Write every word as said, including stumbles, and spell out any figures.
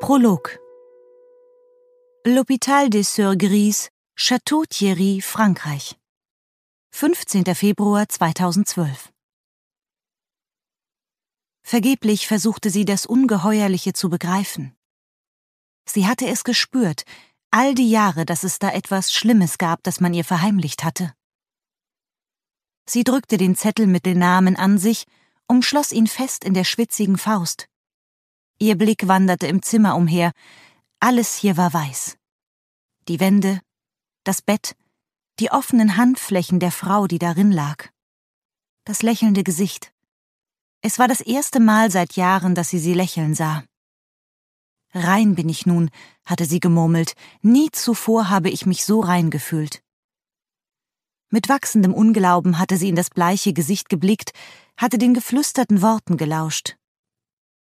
Prolog. L'Hôpital des Sœurs Grises, Château-Thierry, Frankreich. fünfzehnter Februar zweitausendzwölf. Vergeblich versuchte sie, das Ungeheuerliche zu begreifen. Sie hatte es gespürt, all die Jahre, dass es da etwas Schlimmes gab, das man ihr verheimlicht hatte. Sie drückte den Zettel mit den Namen an sich, umschloss ihn fest in der schwitzigen Faust. Ihr Blick wanderte im Zimmer umher. Alles hier war weiß. Die Wände, das Bett, die offenen Handflächen der Frau, die darin lag. Das lächelnde Gesicht. Es war das erste Mal seit Jahren, dass sie sie lächeln sah. »Rein bin ich nun«, hatte sie gemurmelt, »nie zuvor habe ich mich so rein gefühlt.« Mit wachsendem Unglauben hatte sie in das bleiche Gesicht geblickt, hatte den geflüsterten Worten gelauscht.